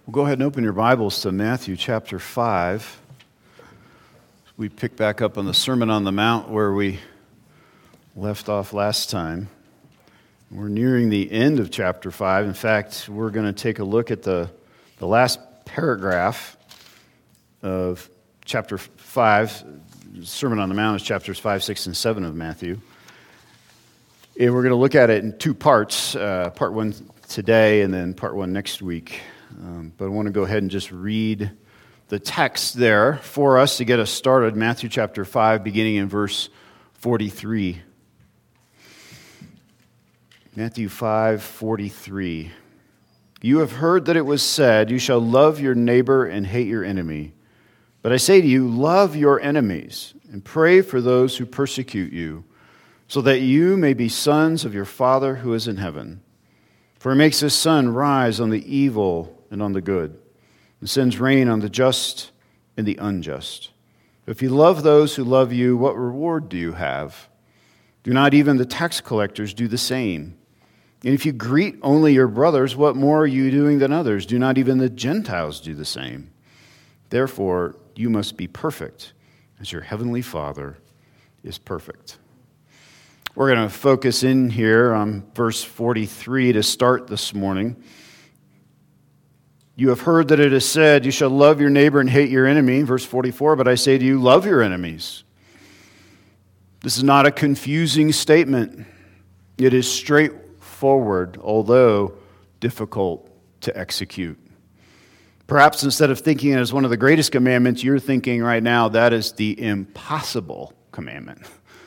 Well, go ahead and open your Bibles to Matthew chapter 5. We pick back up on the Sermon on the Mount where we left off last time. We're nearing the end of chapter 5. In fact, we're going to take a look at the last paragraph of chapter 5. The Sermon on the Mount is chapters 5, 6, and 7 of Matthew. And we're going to look at it in two parts, part one today and then part one next week. But I want to go ahead and just read the text there for us to get us started. Matthew chapter 5, beginning in verse 43. Matthew 5:43. You have heard that it was said, you shall love your neighbor and hate your enemy. But I say to you, love your enemies and pray for those who persecute you, so that you may be sons of your Father who is in heaven. For he makes his sun rise on the evil and on the good, and sends rain on the just and the unjust. If you love those who love you, what reward do you have? Do not even the tax collectors do the same? And if you greet only your brothers, what more are you doing than others? Do not even the Gentiles do the same? Therefore, you must be perfect, as your heavenly Father is perfect. We're going to focus in here on verse 43 to start this morning. You have heard that it is said, you shall love your neighbor and hate your enemy. Verse 44, but I say to you, love your enemies. This is not a confusing statement. It is straightforward, although difficult to execute. Perhaps instead of thinking it as one of the greatest commandments, you're thinking right now that is the impossible commandment.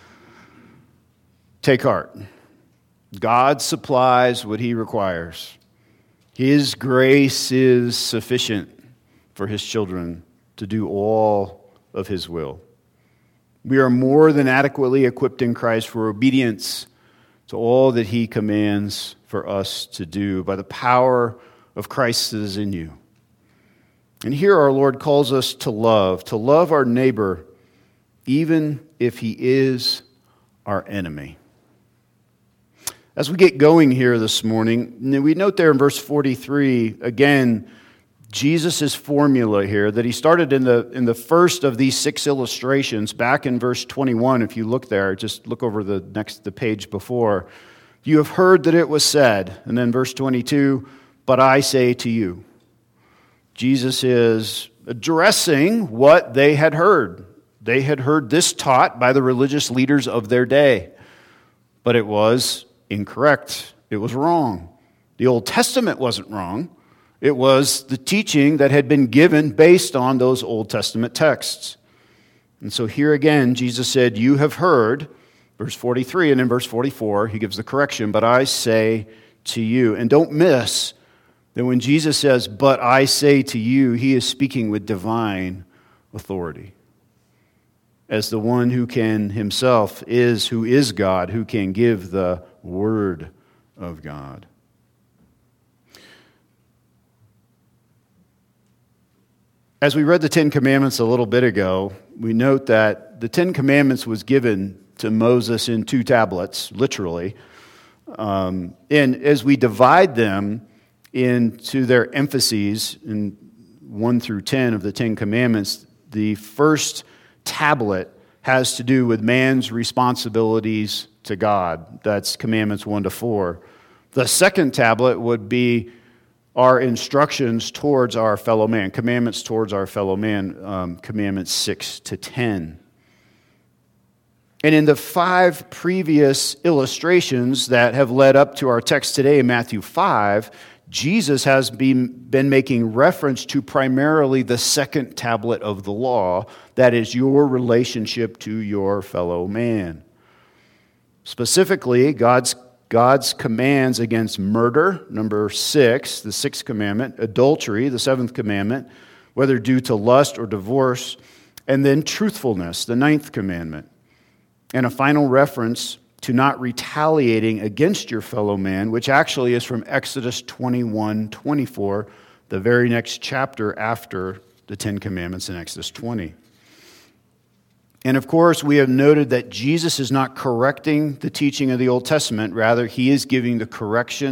Take heart. God supplies what he requires. His grace is sufficient for his children to do all of his will. We are more than adequately equipped in Christ for obedience to all that he commands for us to do by the power of Christ that is in you. And here our Lord calls us to love our neighbor, even if he is our enemy. As we get going here this morning, we note there in verse 43, again, Jesus' formula here that he started in the first of these 6 illustrations, back in verse 21, if you look there, just look over the page before. You have heard that it was said, and then verse 22, but I say to you. Jesus is addressing what they had heard. They had heard this taught by the religious leaders of their day, but it was incorrect. It was wrong. The Old Testament wasn't wrong. It was the teaching that had been given based on those Old Testament texts. And so here again, Jesus said, you have heard, verse 43, and in verse 44, he gives the correction, but I say to you. And don't miss that when Jesus says, but I say to you, he is speaking with divine authority. As the one who can himself who is God, who can give the Word of God. As we read the Ten Commandments a little bit ago, we note that the Ten Commandments was given to Moses in 2 tablets, literally. And as we divide them into their emphases in 1 through 10 of the Ten Commandments, the first tablet has to do with man's responsibilities to God. That's commandments 1 to 4. The second tablet would be our instructions towards our fellow man, commandments towards our fellow man, commandments 6 to 10. And in the 5 previous illustrations that have led up to our text today in Matthew 5, Jesus has been making reference to primarily the second tablet of the law, that is your relationship to your fellow man. Specifically, God's commands against murder, number 6, the 6th commandment, adultery, the 7th commandment, whether due to lust or divorce, and then truthfulness, the 9th commandment. And a final reference to not retaliating against your fellow man, which actually is from Exodus 21:24, the very next chapter after the 10 Commandments in Exodus 20. And of course, we have noted that Jesus is not correcting the teaching of the Old Testament. Rather, he is giving the correction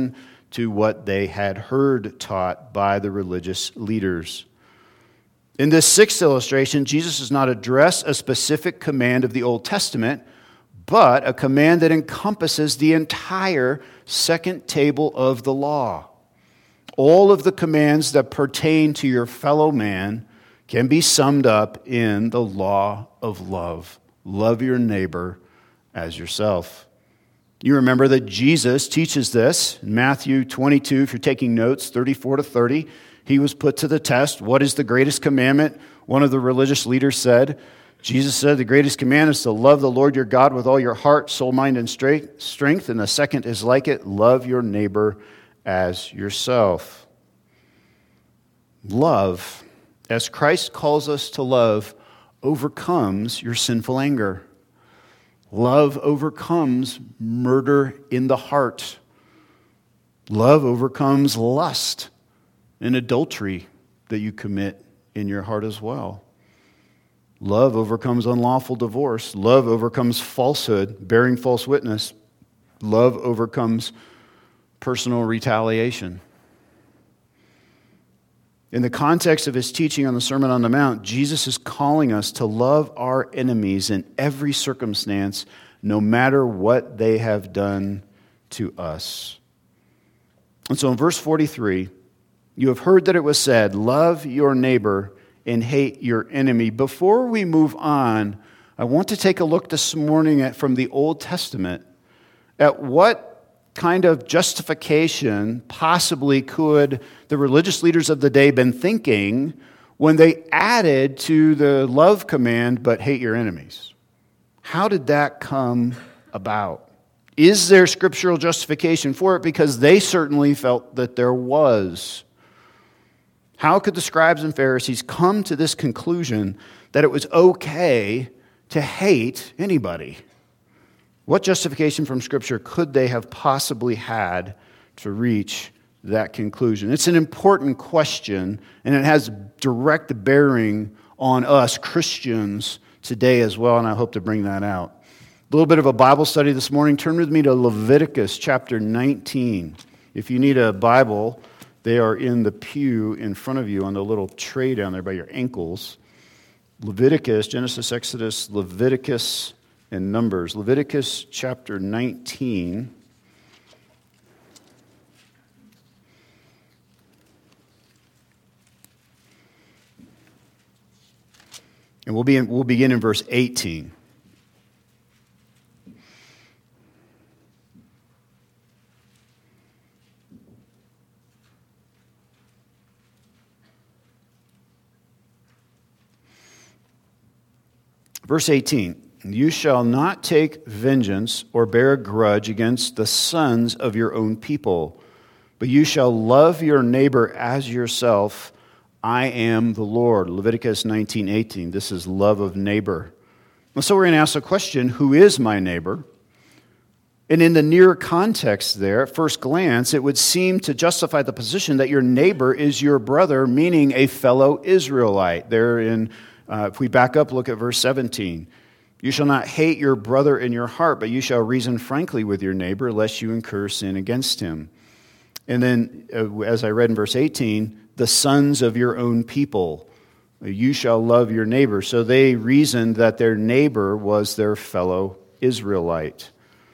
to what they had heard taught by the religious leaders. In this sixth illustration, Jesus does not address a specific command of the Old Testament, but a command that encompasses the entire second table of the law. All of the commands that pertain to your fellow man can be summed up in the law of love. Love your neighbor as yourself. You remember that Jesus teaches this in Matthew 22, if you're taking notes, 34 to 30. He was put to the test. What is the greatest commandment? One of the religious leaders said. Jesus said the greatest command is to love the Lord your God with all your heart, soul, mind, and strength. And the second is like it, love your neighbor as yourself. Love, as Christ calls us to love, overcomes your sinful anger. Love overcomes murder in the heart. Love overcomes lust and adultery that you commit in your heart as well. Love overcomes unlawful divorce. Love overcomes falsehood, bearing false witness. Love overcomes personal retaliation. In the context of his teaching on the Sermon on the Mount, Jesus is calling us to love our enemies in every circumstance, no matter what they have done to us. And so in verse 43, you have heard that it was said, love your neighbor and hate your enemy. Before we move on, I want to take a look this morning from the Old Testament at what kind of justification possibly could the religious leaders of the day been thinking when they added to the love command, but hate your enemies. How did that come about? Is there scriptural justification for it? Because they certainly felt that there was. How could the scribes and Pharisees come to this conclusion that it was okay to hate anybody? What justification from Scripture could they have possibly had to reach that conclusion? It's an important question, and it has direct bearing on us Christians today as well, and I hope to bring that out. A little bit of a Bible study this morning. Turn with me to Leviticus chapter 19. If you need a Bible, they are in the pew in front of you on the little tray down there by your ankles. Leviticus, Genesis, Exodus, Leviticus, and Numbers. Leviticus chapter 19. And we'll begin in verse 18. Verse 18, you shall not take vengeance or bear a grudge against the sons of your own people, but you shall love your neighbor as yourself. I am the Lord. Leviticus 19:18. This is love of neighbor. And so we're going to ask the question, who is my neighbor? And in the near context there, at first glance, it would seem to justify the position that your neighbor is your brother, meaning a fellow Israelite. There in if we back up, look at verse 17. You shall not hate your brother in your heart, but you shall reason frankly with your neighbor, lest you incur sin against him. And then, as I read in verse 18, the sons of your own people, you shall love your neighbor. So they reasoned that their neighbor was their fellow Israelite.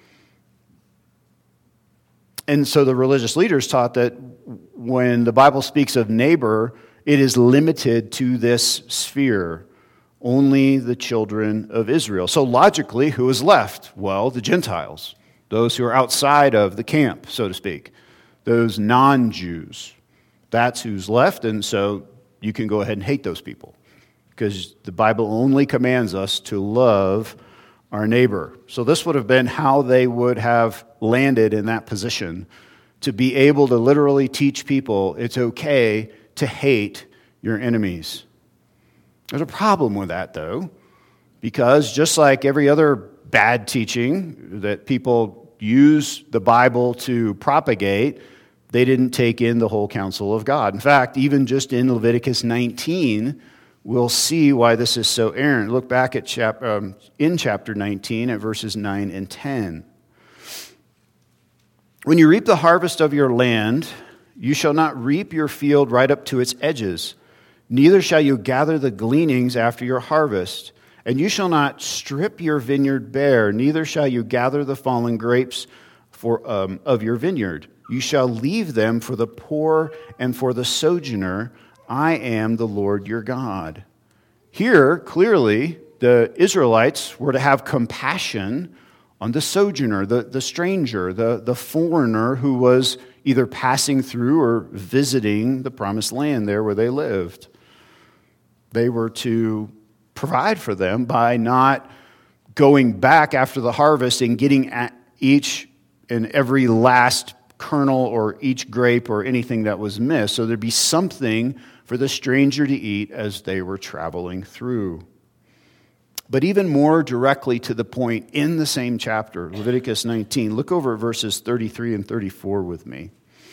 And so the religious leaders taught that when the Bible speaks of neighbor, it is limited to this sphere, only the children of Israel. So logically, who is left? Well, the Gentiles, those who are outside of the camp, so to speak, those non-Jews. That's who's left, and so you can go ahead and hate those people because the Bible only commands us to love our neighbor. So this would have been how they would have landed in that position, to be able to literally teach people it's okay to hate your enemies. There's a problem with that, though, because just like every other bad teaching that people use the Bible to propagate, they didn't take in the whole counsel of God. In fact, even just in Leviticus 19, we'll see why this is so errant. Look back at chapter 19 at verses 9 and 10. When you reap the harvest of your land, you shall not reap your field right up to its edges, neither shall you gather the gleanings after your harvest. And you shall not strip your vineyard bare, neither shall you gather the fallen grapes of your vineyard. You shall leave them for the poor and for the sojourner. I am the Lord your God. Here, clearly, the Israelites were to have compassion on the sojourner, the stranger, the foreigner who was either passing through or visiting the promised land there where they lived. They were to provide for them by not going back after the harvest and getting at each and every last kernel or each grape or anything that was missed. So there'd be something for the stranger to eat as they were traveling through. But even more directly to the point in the same chapter, Leviticus 19, look over at verses 33 and 34 with me.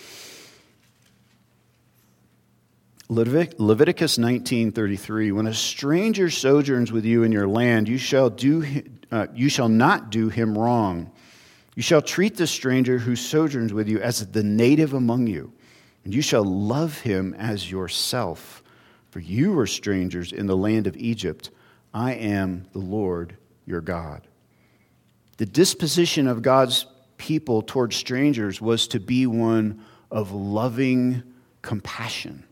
Leviticus 19:33, when a stranger sojourns with you in your land, you shall not do him wrong. You shall treat the stranger who sojourns with you as the native among you, and you shall love him as yourself. For you were strangers in the land of Egypt. I am the Lord your God. The disposition of God's people towards strangers was to be one of loving compassion.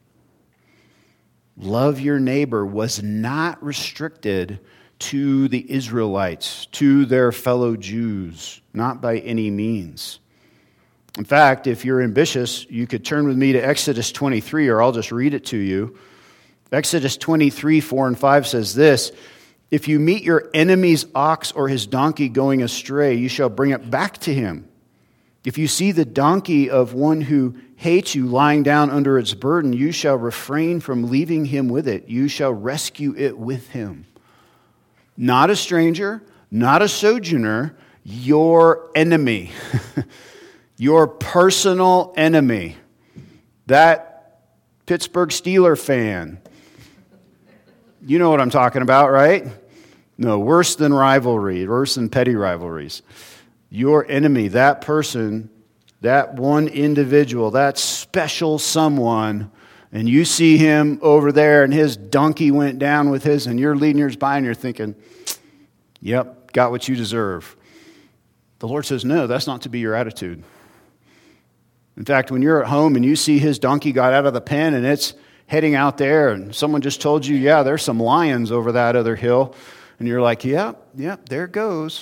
Love your neighbor was not restricted to the Israelites, to their fellow Jews, not by any means. In fact, if you're ambitious, you could turn with me to Exodus 23, or I'll just read it to you. Exodus 23, 4 and 5 says this, if you meet your enemy's ox or his donkey going astray, you shall bring it back to him. If you see the donkey of one who hates you lying down under its burden, you shall refrain from leaving him with it. You shall rescue it with him. Not a stranger, not a sojourner, your enemy. Your personal enemy. That Pittsburgh Steelers fan. You know what I'm talking about, right? No, worse than rivalry, worse than petty rivalries. Your enemy, that person, that one individual, that special someone, and you see him over there and his donkey went down with his, and you're leading yours by and you're thinking, yep, got what you deserve. The Lord says, no, that's not to be your attitude. In fact, when you're at home and you see his donkey got out of the pen and it's heading out there and someone just told you, yeah, there's some lions over that other hill, and you're like, yep, there it goes.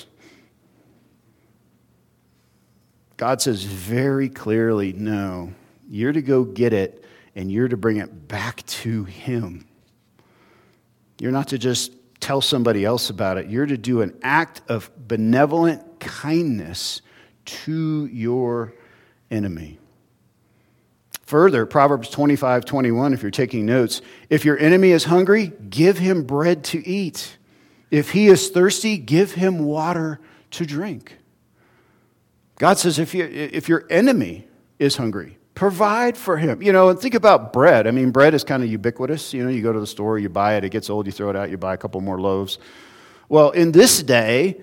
God says very clearly, no, you're to go get it and you're to bring it back to him. You're not to just tell somebody else about it. You're to do an act of benevolent kindness to your enemy. Further, Proverbs 25:21, if you're taking notes, if your enemy is hungry, give him bread to eat. If he is thirsty, give him water to drink. God says if your enemy is hungry, provide for him. And think about bread. I mean, bread is kind of ubiquitous. You go to the store, you buy it, it gets old, you throw it out, you buy a couple more loaves. Well, in this day,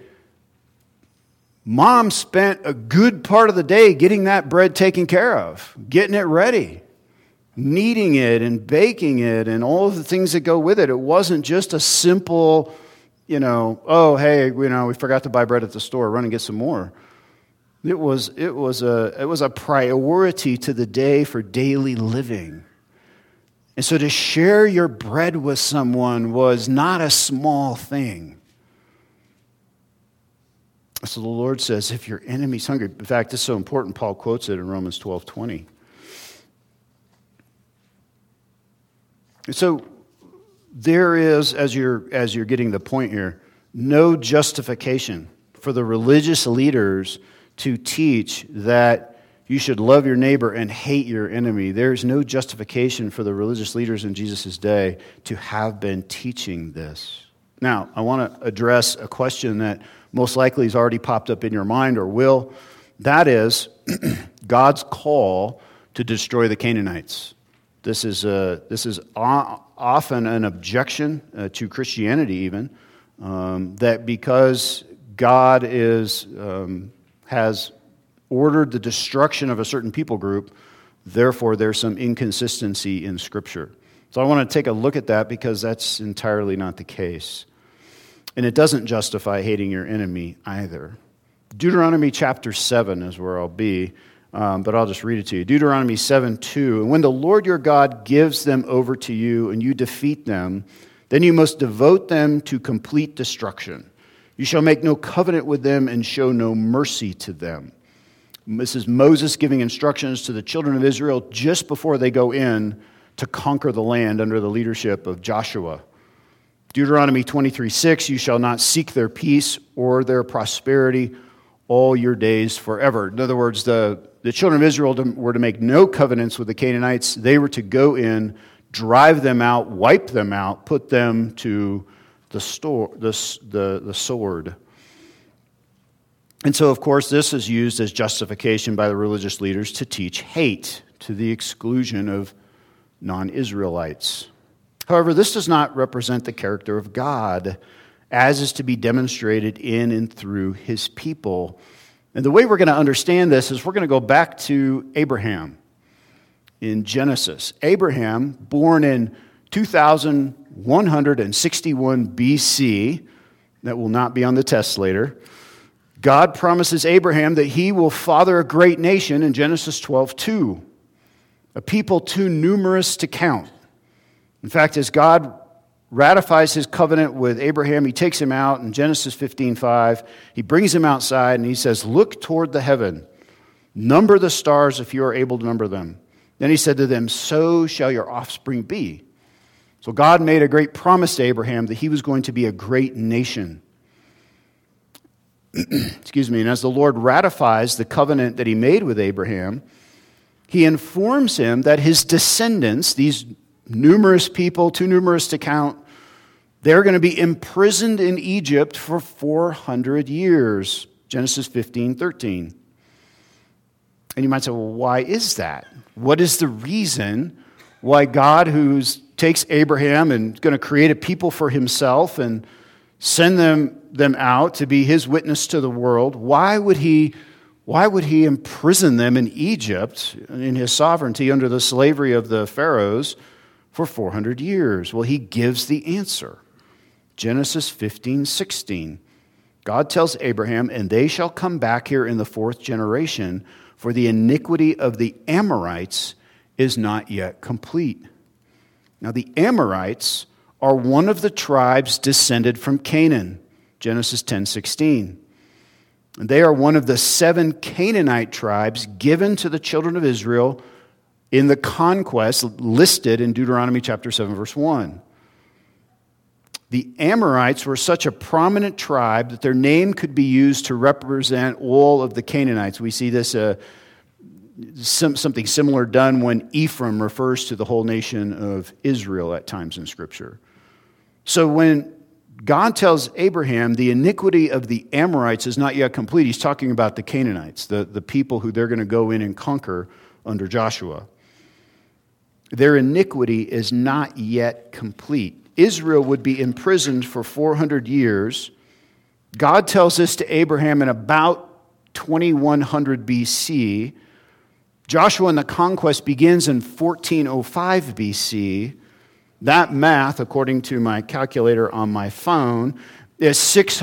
Mom spent a good part of the day getting that bread taken care of, getting it ready, kneading it and baking it and all of the things that go with it. It wasn't just a simple, oh, hey, we forgot to buy bread at the store, run and get some more. It was a priority to the day for daily living. And so to share your bread with someone was not a small thing. So the Lord says, if your enemy's hungry, in fact, this is so important, Paul quotes it in Romans 12:20. So there is, as you're getting the point here, no justification for the religious leaders to teach that you should love your neighbor and hate your enemy. There is no justification for the religious leaders in Jesus' day to have been teaching this. Now, I want to address a question that most likely has already popped up in your mind or will. That is God's call to destroy the Canaanites. This is often an objection to Christianity even, that because God has ordered the destruction of a certain people group. Therefore, there's some inconsistency in Scripture. So I want to take a look at that because that's entirely not the case. And it doesn't justify hating your enemy either. Deuteronomy chapter 7 is where I'll be, but I'll just read it to you. Deuteronomy 7:2. And when the Lord your God gives them over to you and you defeat them, then you must devote them to complete destruction. You shall make no covenant with them and show no mercy to them. This is Moses giving instructions to the children of Israel just before they go in to conquer the land under the leadership of Joshua. Deuteronomy 23:6, you shall not seek their peace or their prosperity all your days forever. In other words, the children of Israel were to make no covenants with the Canaanites. They were to go in, drive them out, wipe them out, put them to the sword. And so, of course, this is used as justification by the religious leaders to teach hate to the exclusion of non-Israelites. However, this does not represent the character of God, as is to be demonstrated in and through his people. And the way we're going to understand this is we're going to go back to Abraham in Genesis. Abraham, born in 2161 BC, that will not be on the test later. God promises Abraham that he will father a great nation in Genesis 12:2, a people too numerous to count. In fact, as God ratifies his covenant with Abraham, he takes him out in Genesis 15:5. He brings him outside and he says, look toward the heaven. Number the stars if you are able to number them. Then he said to them, so shall your offspring be. So God made a great promise to Abraham that he was going to be a great nation. Excuse me. And as the Lord ratifies the covenant that he made with Abraham, he informs him that his descendants, these numerous people, too numerous to count, they're going to be imprisoned in Egypt for 400 years. Genesis 15:13. And you might say, well, why is that? What is the reason why God, who takes Abraham and is going to create a people for himself and send them out to be his witness to the world, why would he imprison them in Egypt in his sovereignty under the slavery of the pharaohs for 400 years? Well, he gives the answer. Genesis 15:16. God tells Abraham, and they shall come back here in the fourth generation, for the iniquity of the Amorites is not yet complete. Now, the Amorites are one of the tribes descended from Canaan. Genesis 10:16. And they are one of the 7 Canaanite tribes given to the children of Israel in the conquest listed in Deuteronomy chapter 7, verse 1. The Amorites were such a prominent tribe that their name could be used to represent all of the Canaanites. We see this something similar done when Ephraim refers to the whole nation of Israel at times in Scripture. So when God tells Abraham the iniquity of the Amorites is not yet complete, he's talking about the Canaanites, the people who they're going to go in and conquer under Joshua. Their iniquity is not yet complete. Israel would be imprisoned for 400 years. God tells this to Abraham in about 2100 BC. Joshua and the conquest begins in 1405 BC. That math, according to my calculator on my phone, is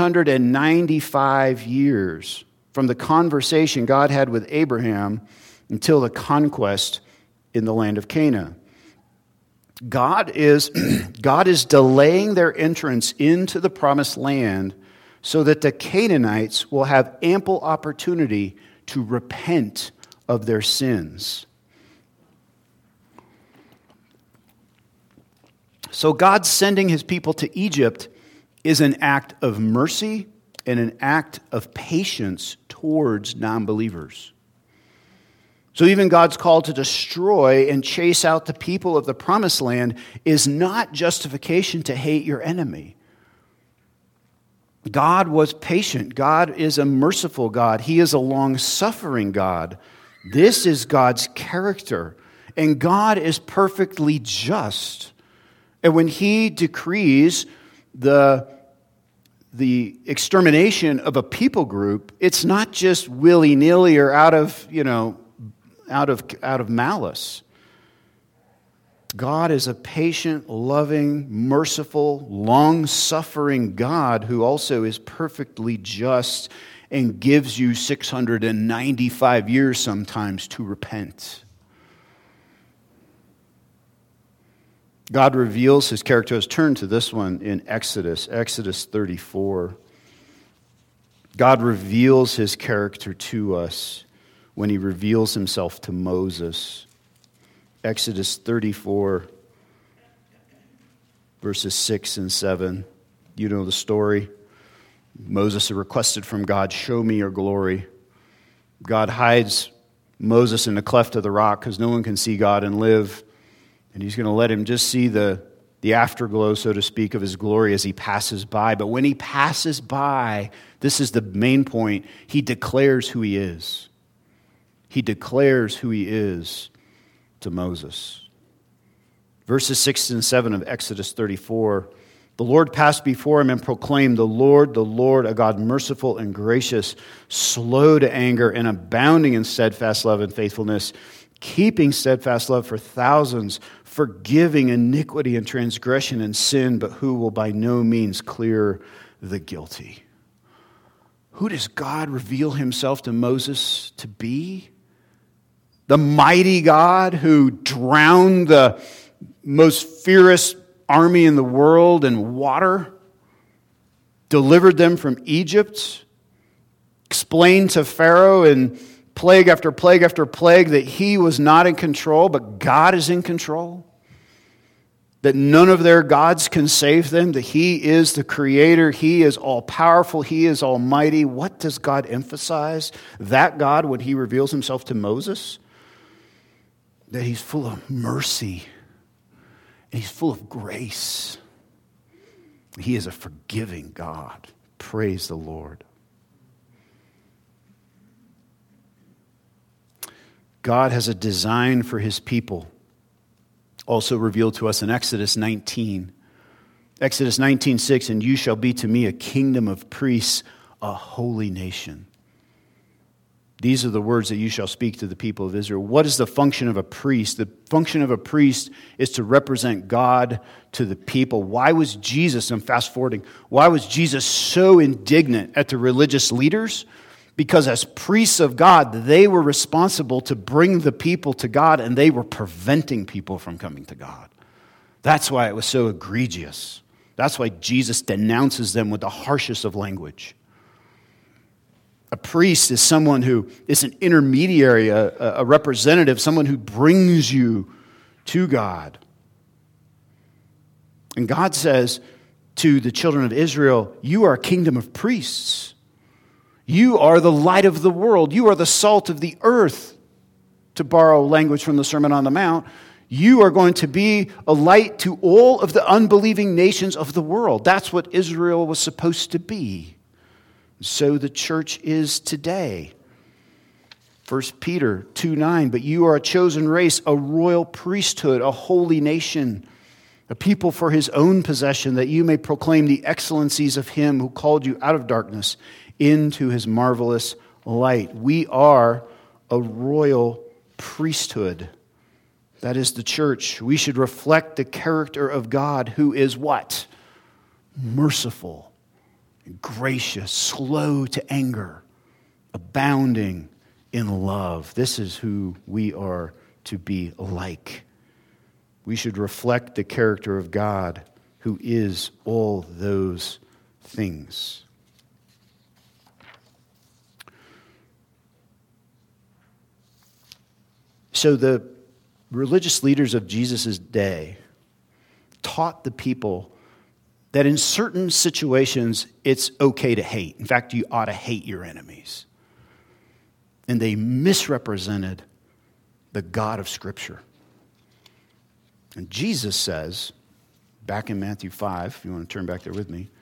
695 years from the conversation God had with Abraham until the conquest in the land of Canaan. God is delaying their entrance into the promised land so that the Canaanites will have ample opportunity to repent of their sins. So God sending his people to Egypt is an act of mercy and an act of patience towards non-believers. So even God's call to destroy and chase out the people of the promised land is not justification to hate your enemy. God was patient. God is a merciful God. He is a long-suffering God. This is God's character. And God is perfectly just. And when he decrees the the extermination of a people group, it's not just willy-nilly or out of malice. God is a patient, loving, merciful, long-suffering God who also is perfectly just and gives you 695 years sometimes to repent. God reveals his character. Let's turn to this one in Exodus 34. God reveals his character to us when he reveals himself to Moses. Exodus 34, verses 6 and 7. You know the story. Moses requested from God, show me your glory. God hides Moses in the cleft of the rock because no one can see God and live. And he's going to let him just see the afterglow, so to speak, of his glory as he passes by. But when he passes by, this is the main point, he declares who he is. He declares who he is to Moses. Verses 6 and 7 of Exodus 34, the Lord passed before him and proclaimed, the Lord, a God merciful and gracious, slow to anger and abounding in steadfast love and faithfulness, keeping steadfast love for thousands, forgiving iniquity and transgression and sin, but who will by no means clear the guilty. Who does God reveal himself to Moses to be? The mighty God who drowned the most fierce army in the world in water, delivered them from Egypt, explained to Pharaoh in plague after plague after plague that he was not in control, but God is in control. That none of their gods can save them, that he is the creator, he is all-powerful, he is almighty. What does God emphasize? That God, when he reveals himself to Moses, that he's full of mercy and he's full of grace. He is a forgiving God. Praise the Lord. God has a design for his people, also revealed to us in Exodus 19. Exodus 19:6, and you shall be to me a kingdom of priests, a holy nation. These are the words that you shall speak to the people of Israel. What is the function of a priest? The function of a priest is to represent God to the people. Why was Jesus, I'm fast forwarding, why was Jesus so indignant at the religious leaders? Because as priests of God, they were responsible to bring the people to God, and they were preventing people from coming to God. That's why it was so egregious. That's why Jesus denounces them with the harshest of language. A priest is someone who is an intermediary, a representative, someone who brings you to God. And God says to the children of Israel, you are a kingdom of priests. You are the light of the world. You are the salt of the earth, to borrow language from the Sermon on the Mount. You are going to be a light to all of the unbelieving nations of the world. That's what Israel was supposed to be. So the church is today. 1 Peter 2:9, but you are a chosen race, a royal priesthood, a holy nation, a people for his own possession, that you may proclaim the excellencies of him who called you out of darkness into his marvelous light. We are a royal priesthood. That is the church. We should reflect the character of God, who is what? Merciful, gracious, slow to anger, abounding in love. This is who we are to be like. We should reflect the character of God, who is all those things. So the religious leaders of Jesus' day taught the people that in certain situations it's okay to hate. In fact, you ought to hate your enemies. And they misrepresented the God of Scripture. And Jesus says, back in Matthew 5, if you want to turn back there with me,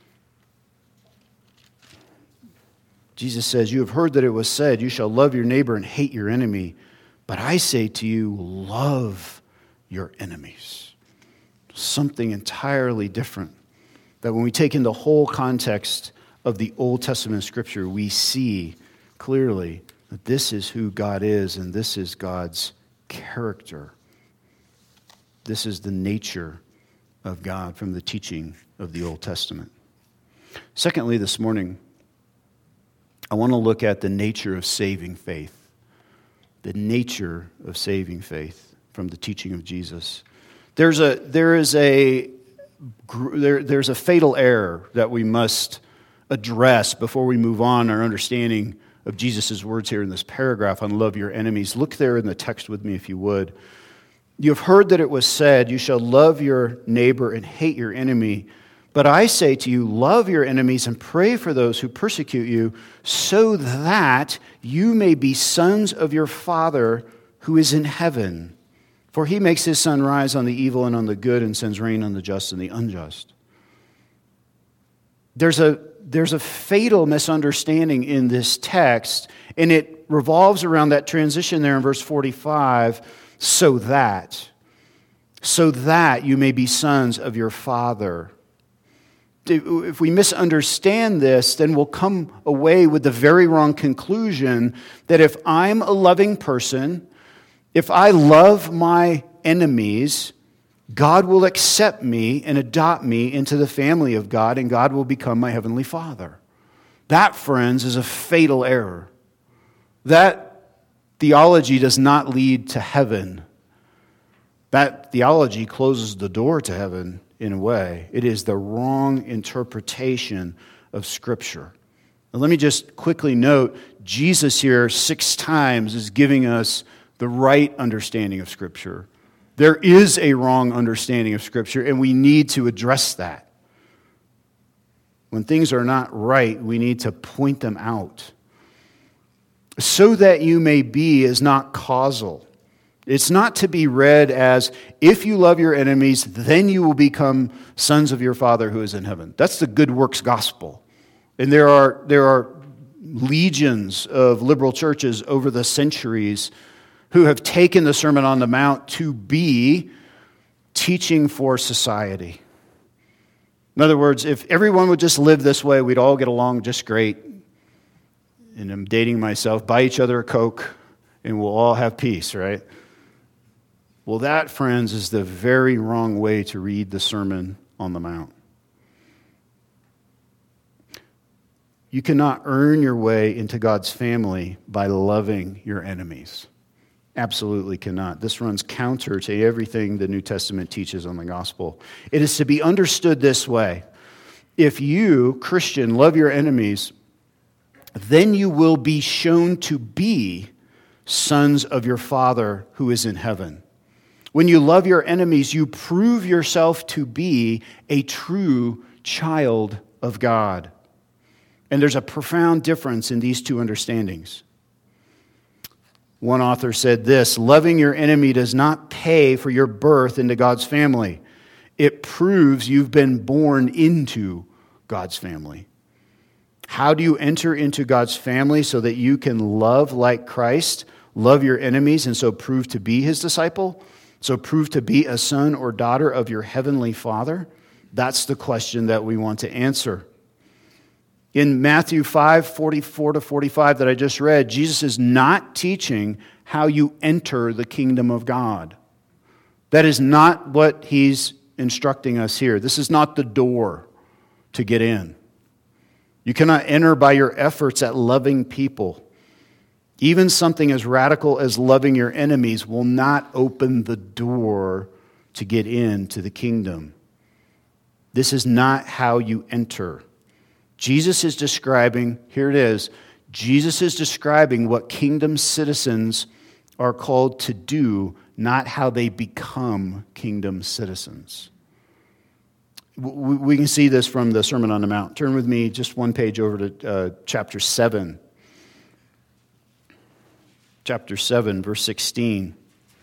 Jesus says, you have heard that it was said, you shall love your neighbor and hate your enemy. But I say to you, love your enemies. Something entirely different That when we take in the whole context of the Old Testament Scripture, we see clearly that this is who God is and this is God's character. This is the nature of God from the teaching of the Old Testament. Secondly, this morning, I want to look at the nature of saving faith. The nature of saving faith from the teaching of Jesus. There's a fatal error that we must address before we move on our understanding of Jesus' words here in this paragraph on love your enemies. Look there in the text with me if you would. You have heard that it was said, you shall love your neighbor and hate your enemy. But I say to you, love your enemies and pray for those who persecute you, so that you may be sons of your Father who is in heaven. For he makes his sun rise on the evil and on the good and sends rain on the just and the unjust. There's a fatal misunderstanding in this text, and it revolves around that transition there in verse 45, so that you may be sons of your Father. If we misunderstand this, then we'll come away with the very wrong conclusion that if I'm a loving person, if I love my enemies, God will accept me and adopt me into the family of God, and God will become my heavenly Father. That, friends, is a fatal error. That theology does not lead to heaven. That theology closes the door to heaven in a way. It is the wrong interpretation of Scripture. Now, let me just quickly note, Jesus here 6 times is giving us the right understanding of Scripture. There is a wrong understanding of Scripture, and we need to address that. When things are not right, we need to point them out. So that you may be is not causal. It's not to be read as, if you love your enemies, then you will become sons of your Father who is in heaven. That's the good works gospel. And there are legions of liberal churches over the centuries who have taken the Sermon on the Mount to be teaching for society. In other words, if everyone would just live this way, we'd all get along just great. And I'm dating myself, buy each other a Coke, and we'll all have peace, right? Well, that, friends, is the very wrong way to read the Sermon on the Mount. You cannot earn your way into God's family by loving your enemies. Absolutely cannot. This runs counter to everything the New Testament teaches on the gospel. It is to be understood this way. If you, Christian, love your enemies, then you will be shown to be sons of your Father who is in heaven. When you love your enemies, you prove yourself to be a true child of God. And there's a profound difference in these two understandings. One author said this, loving your enemy does not pay for your birth into God's family. It proves you've been born into God's family. How do you enter into God's family so that you can love like Christ, love your enemies, and so prove to be his disciple? So prove to be a son or daughter of your heavenly Father? That's the question that we want to answer. In Matthew 5:44-45 that I just read, Jesus is not teaching how you enter the kingdom of God. That is not what he's instructing us here. This is not the door to get in. You cannot enter by your efforts at loving people. Even something as radical as loving your enemies will not open the door to get into the kingdom. This is not how you enter. Jesus is describing, here it is, Jesus is describing what kingdom citizens are called to do, not how they become kingdom citizens. We can see this from the Sermon on the Mount. Turn with me just one page over to chapter 7. Chapter 7, verse 16.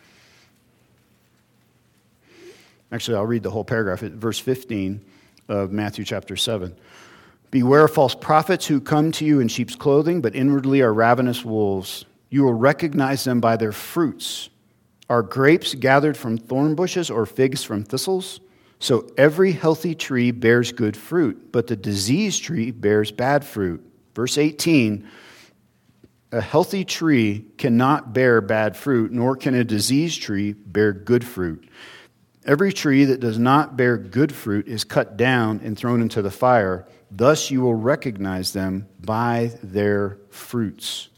Actually, I'll read the whole paragraph at verse 15 of Matthew chapter 7. Beware of false prophets who come to you in sheep's clothing, but inwardly are ravenous wolves. You will recognize them by their fruits. Are grapes gathered from thorn bushes or figs from thistles? So every healthy tree bears good fruit, but the diseased tree bears bad fruit. Verse 18, a healthy tree cannot bear bad fruit, nor can a diseased tree bear good fruit. Every tree that does not bear good fruit is cut down and thrown into the fire. Thus you will recognize them by their fruits.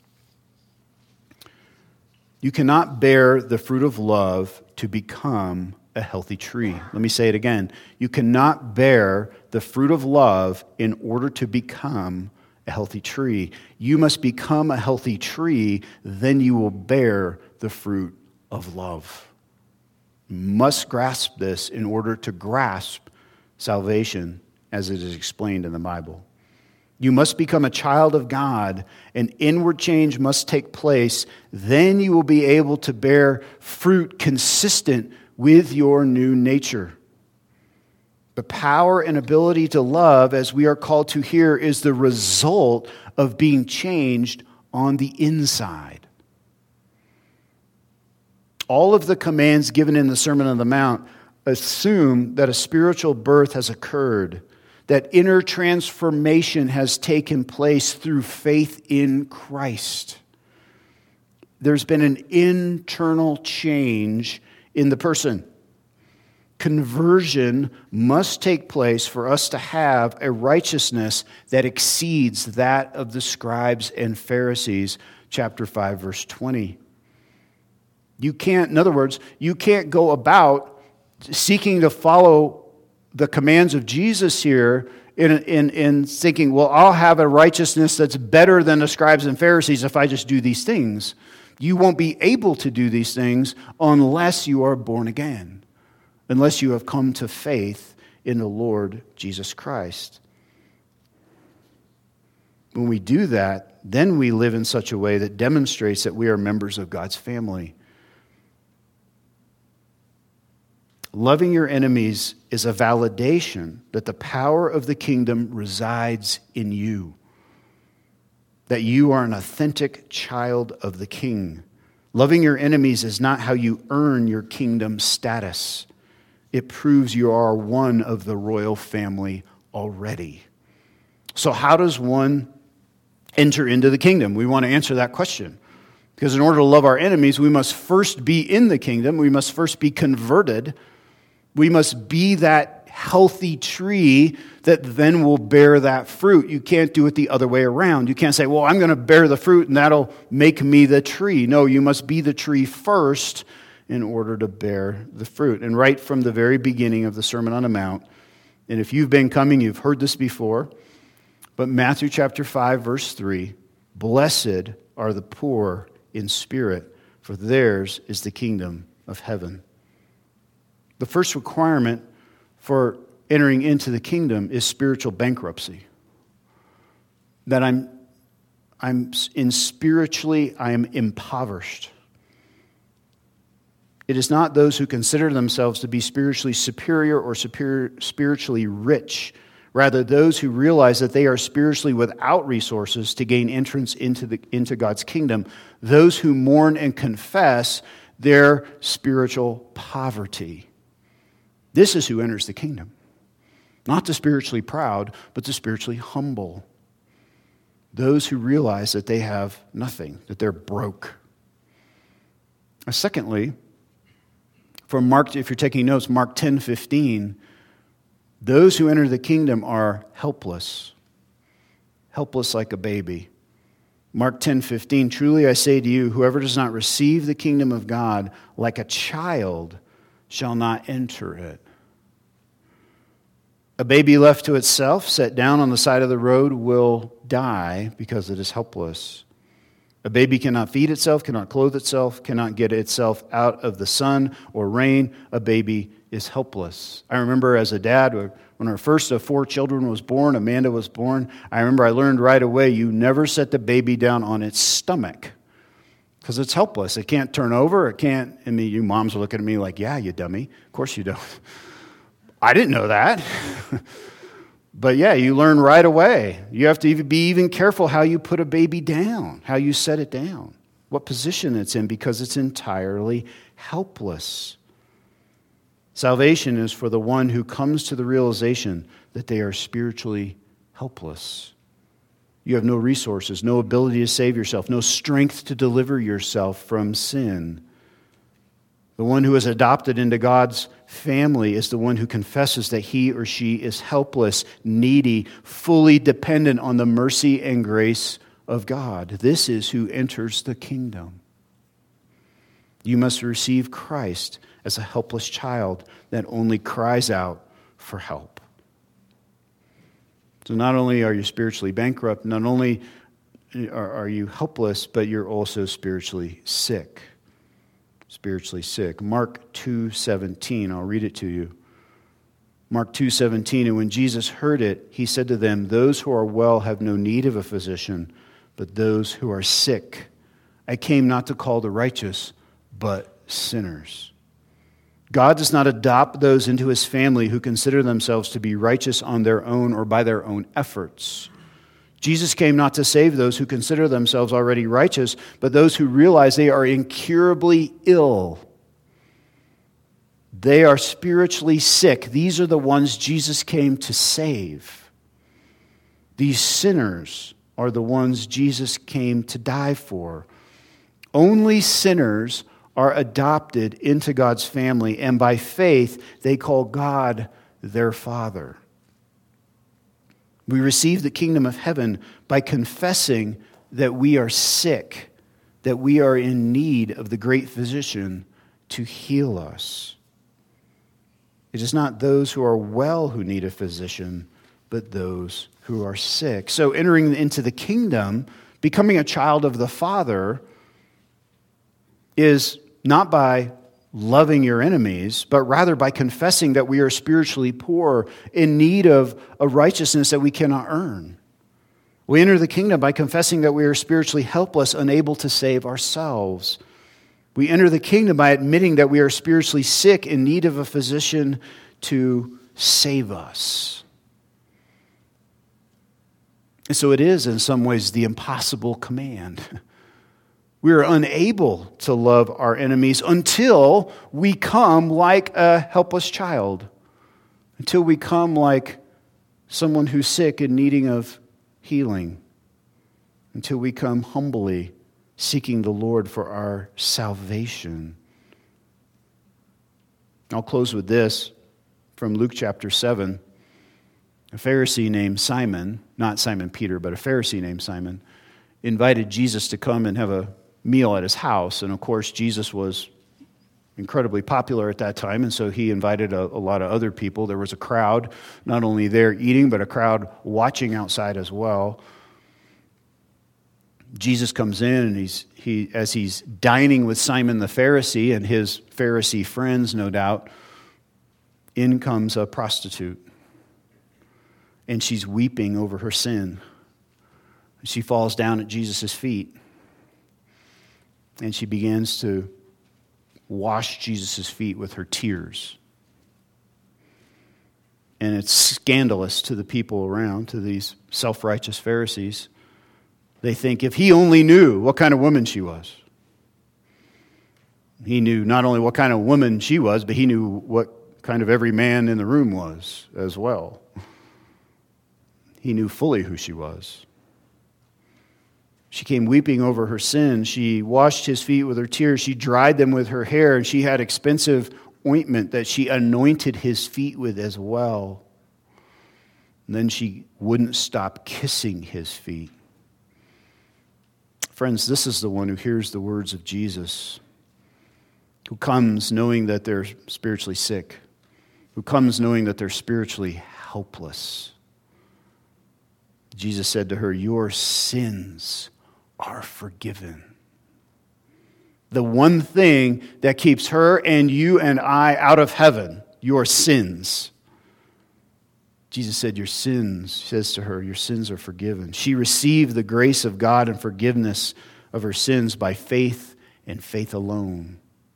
You cannot bear the fruit of love to become a healthy tree. Let me say it again. You cannot bear the fruit of love in order to become a healthy tree. You must become a healthy tree, then you will bear the fruit of love. You must grasp this in order to grasp salvation as it is explained in the Bible. You must become a child of God. An inward change must take place. Then you will be able to bear fruit consistent with your new nature. The power and ability to love, as we are called to here, is the result of being changed on the inside. All of the commands given in the Sermon on the Mount assume that a spiritual birth has occurred, that inner transformation has taken place through faith in Christ. There's been an internal change in the person. Conversion must take place for us to have a righteousness that exceeds that of the scribes and Pharisees, chapter 5, verse 20. In other words, you can't go about seeking to follow the commands of Jesus here in thinking, well, I'll have a righteousness that's better than the scribes and Pharisees if I just do these things. You won't be able to do these things unless you are born again, unless you have come to faith in the Lord Jesus Christ. When we do that, then we live in such a way that demonstrates that we are members of God's family. Loving your enemies is a validation that the power of the kingdom resides in you, that you are an authentic child of the King. Loving your enemies is not how you earn your kingdom status. It proves you are one of the royal family already. So how does one enter into the kingdom? We want to answer that question. Because in order to love our enemies, we must first be in the kingdom. We must first be converted. We must be that healthy tree that then will bear that fruit. You can't do it the other way around. You can't say, well, I'm going to bear the fruit and that'll make me the tree. No, you must be the tree first in order to bear the fruit. And right from the very beginning of the Sermon on the Mount, and if you've been coming, you've heard this before, but Matthew chapter 5, verse 3, blessed are the poor in spirit, for theirs is the kingdom of heaven. The first requirement for entering into the kingdom is spiritual bankruptcy. That I am impoverished. It is not those who consider themselves to be spiritually superior or spiritually rich. Rather, those who realize that they are spiritually without resources to gain entrance into God's kingdom. Those who mourn and confess their spiritual poverty. This is who enters the kingdom. Not the spiritually proud, but the spiritually humble. Those who realize that they have nothing, that they're broke. Secondly, from Mark, if you're taking notes, Mark 10:15, those who enter the kingdom are helpless. Helpless like a baby. Mark 10:15, truly I say to you, whoever does not receive the kingdom of God like a child shall not enter it. A baby left to itself, set down on the side of the road, will die because it is helpless. A baby cannot feed itself, cannot clothe itself, cannot get itself out of the sun or rain. A baby is helpless. I remember as a dad, when our first of 4 children was born, Amanda was born, I remember I learned right away, you never set the baby down on its stomach. Because it's helpless. It can't turn over. It can't. I mean, you moms are looking at me like, yeah, you dummy. Of course you don't. I didn't know that. But yeah, you learn right away. You have to be even careful how you put a baby down, how you set it down, what position it's in, because it's entirely helpless. Salvation is for the one who comes to the realization that they are spiritually helpless. You have no resources, no ability to save yourself, no strength to deliver yourself from sin. The one who is adopted into God's family is the one who confesses that he or she is helpless, needy, fully dependent on the mercy and grace of God. This is who enters the kingdom. You must receive Christ as a helpless child that only cries out for help. So not only are you spiritually bankrupt, not only are you helpless, but you're also spiritually sick. Spiritually sick. Mark 2:17, I'll read it to you. Mark 2:17, and when Jesus heard it, he said to them, "Those who are well have no need of a physician, but those who are sick. I came not to call the righteous, but sinners." God does not adopt those into his family who consider themselves to be righteous on their own or by their own efforts. Jesus came not to save those who consider themselves already righteous, but those who realize they are incurably ill. They are spiritually sick. These are the ones Jesus came to save. These sinners are the ones Jesus came to die for. Only sinners are adopted into God's family, and by faith, they call God their Father. We receive the kingdom of heaven by confessing that we are sick, that we are in need of the great physician to heal us. It is not those who are well who need a physician, but those who are sick. So entering into the kingdom, becoming a child of the Father, is not by loving your enemies, but rather by confessing that we are spiritually poor, in need of a righteousness that we cannot earn. We enter the kingdom by confessing that we are spiritually helpless, unable to save ourselves. We enter the kingdom by admitting that we are spiritually sick, in need of a physician to save us. And so it is, in some ways, the impossible command. We are unable to love our enemies until we come like a helpless child, until we come like someone who's sick and needing of healing, until we come humbly seeking the Lord for our salvation. I'll close with this from Luke chapter 7. A Pharisee named Simon, not Simon Peter, but a Pharisee named Simon, invited Jesus to come and have a meal at his house. And of course, Jesus was incredibly popular at that time, and so he invited a lot of other people. There was a crowd, not only there eating, but a crowd watching outside as well. Jesus comes in, and as he's dining with Simon the Pharisee and his Pharisee friends, no doubt, in comes a prostitute. And she's weeping over her sin. She falls down at Jesus' feet. And she begins to wash Jesus' feet with her tears. And it's scandalous to the people around, to these self-righteous Pharisees. They think if he only knew what kind of woman she was. He knew not only what kind of woman she was, but he knew what kind of every man in the room was as well. He knew fully who she was. She came weeping over her sin. She washed his feet with her tears. She dried them with her hair, and she had expensive ointment that she anointed his feet with as well. And then she wouldn't stop kissing his feet. Friends, this is the one who hears the words of Jesus, who comes knowing that they're spiritually sick, who comes knowing that they're spiritually helpless. Jesus said to her, "Your sins are forgiven." The one thing that keeps her and you and I out of heaven, your sins. Jesus said, "Your sins," says to her, "your sins are forgiven." She received the grace of God and forgiveness of her sins by faith and faith alone.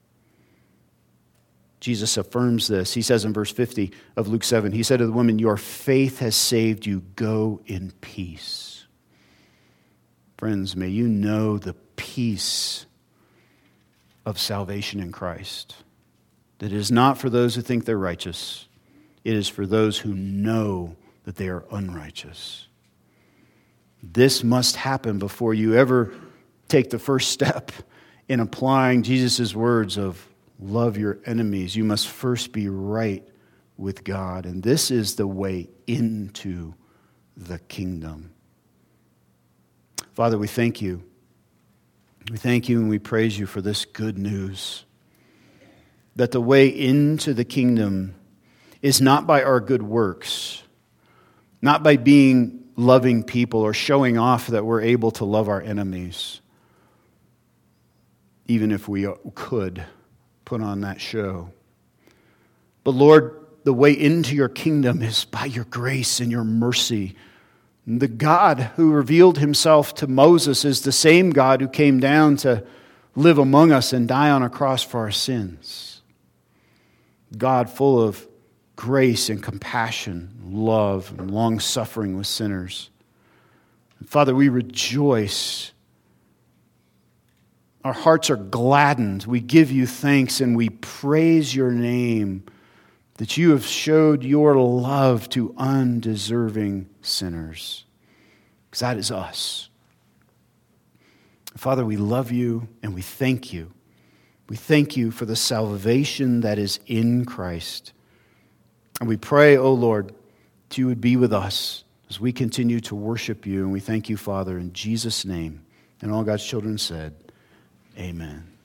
Jesus affirms this. He says in verse 50 of Luke 7, he said to the woman, "Your faith has saved you. Go in peace." Friends, may you know the peace of salvation in Christ. that it is not for those who think they're righteous. It is for those who know that they are unrighteous. This must happen before you ever take the first step in applying Jesus' words of love your enemies. You must first be right with God. And this is the way into the kingdom. Father, we thank you. We thank you and we praise you for this good news. That the way into the kingdom is not by our good works, not by being loving people or showing off that we're able to love our enemies, even if we could put on that show. But Lord, the way into your kingdom is by your grace and your mercy. The God who revealed himself to Moses is the same God who came down to live among us and die on a cross for our sins. God full of grace and compassion, love, and long-suffering with sinners. And Father, we rejoice. Our hearts are gladdened. We give you thanks and we praise your name that you have showed your love to undeserving sinners. Because that is us. Father, we love you and we thank you. We thank you for the salvation that is in Christ. And we pray, O Lord, that you would be with us as we continue to worship you. And we thank you, Father, in Jesus' name. And all God's children said, amen.